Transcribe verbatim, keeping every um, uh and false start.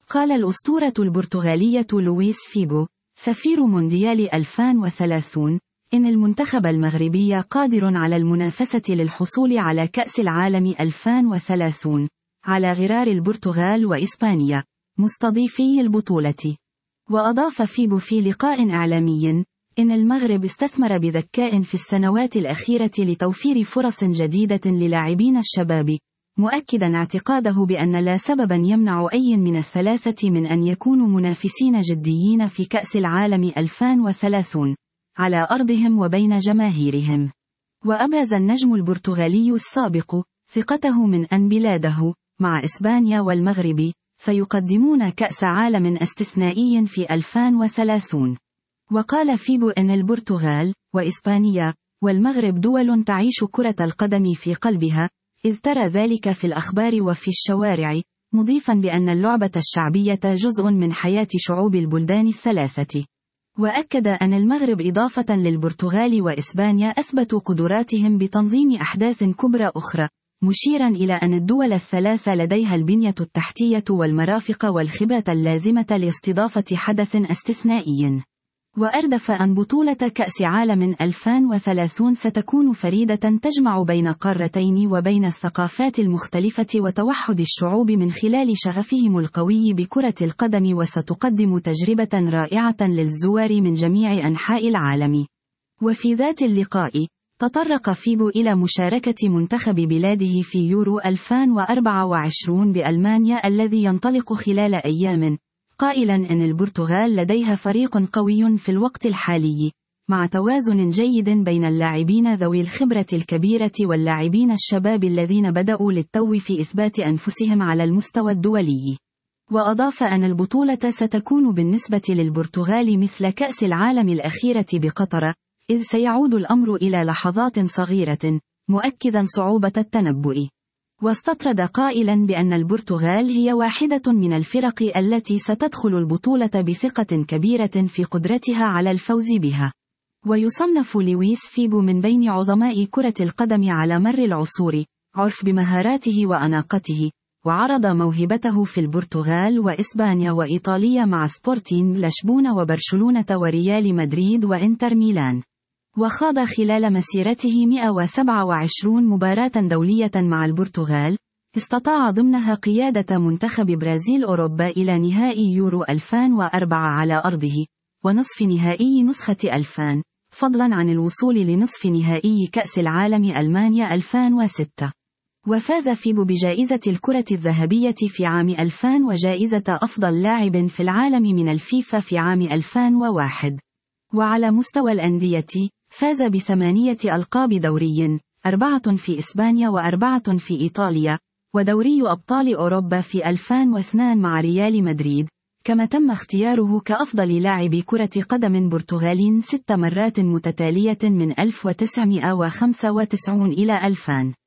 قال الأسطورة البرتغالية لويس فيغو سفير مونديال ألفين وثلاثين إن المنتخب المغربي قادر على المنافسة للحصول على كأس العالم ألفين وثلاثين على غرار البرتغال وإسبانيا مستضيفي البطولة. وأضاف فيغو في لقاء إعلامي إن المغرب استثمر بذكاء في السنوات الأخيرة لتوفير فرص جديدة للاعبين الشباب، مؤكدا اعتقاده بأن لا سببا يمنع أي من الثلاثة من أن يكونوا منافسين جديين في كأس العالم ألفين وثلاثين على أرضهم وبين جماهيرهم. وأبرز النجم البرتغالي السابق ثقته من أن بلاده مع إسبانيا والمغرب سيقدمون كأس عالم استثنائي في ألفين وثلاثين. وقال فيغو إن البرتغال وإسبانيا والمغرب دول تعيش كرة القدم في قلبها، إذ ترى ذلك في الأخبار وفي الشوارع، مضيفا بأن اللعبة الشعبية جزء من حياة شعوب البلدان الثلاثة. وأكد أن المغرب إضافة للبرتغال وإسبانيا أثبتوا قدراتهم بتنظيم أحداث كبرى أخرى، مشيرا إلى أن الدول الثلاث لديها البنية التحتية والمرافق والخبرة اللازمة لاستضافة حدث استثنائي. وأردف أن بطولة كأس عالم ألفين وثلاثين ستكون فريدة تجمع بين قارتين وبين الثقافات المختلفة وتوحد الشعوب من خلال شغفهم القوي بكرة القدم، وستقدم تجربة رائعة للزوار من جميع أنحاء العالم. وفي ذات اللقاء تطرق فيغو إلى مشاركة منتخب بلاده في يورو ألفين وأربعة وعشرين بألمانيا الذي ينطلق خلال أيام، قائلا إن البرتغال لديها فريق قوي في الوقت الحالي، مع توازن جيد بين اللاعبين ذوي الخبرة الكبيرة واللاعبين الشباب الذين بدأوا للتو في إثبات أنفسهم على المستوى الدولي. وأضاف أن البطولة ستكون بالنسبة للبرتغال مثل كأس العالم الأخيرة بقطر، إذ سيعود الأمر إلى لحظات صغيرة، مؤكدا صعوبة التنبؤ. واستطرد قائلا بأن البرتغال هي واحدة من الفرق التي ستدخل البطولة بثقة كبيرة في قدرتها على الفوز بها. ويصنف لويس فيغو من بين عظماء كرة القدم على مر العصور، عرف بمهاراته وأناقته، وعرض موهبته في البرتغال وإسبانيا وإيطاليا مع سبورتين لشبونة وبرشلونة وريال مدريد وإنتر ميلان. وخاض خلال مسيرته مئة وسبعة وعشرين مباراة دولية مع البرتغال، استطاع ضمنها قيادة منتخب برازيل أوروبا إلى نهائي يورو ألفين وأربعة على أرضه، ونصف نهائي نسخة ألفين، فضلا عن الوصول لنصف نهائي كأس العالم ألمانيا ألفين وستة. وفاز فيغو بجائزة الكرة الذهبية في عام ألفين وجائزة أفضل لاعب في العالم من الفيفا في عام ألفين وواحد. وعلى مستوى الأندية فاز بثمانية ألقاب دوري، أربعة في إسبانيا وأربعة في إيطاليا، ودوري أبطال أوروبا في ألفين واثنين مع ريال مدريد، كما تم اختياره كأفضل لاعب كرة قدم برتغالي ست مرات متتالية من ألف وتسعمئة وخمسة وتسعين إلى ألفين.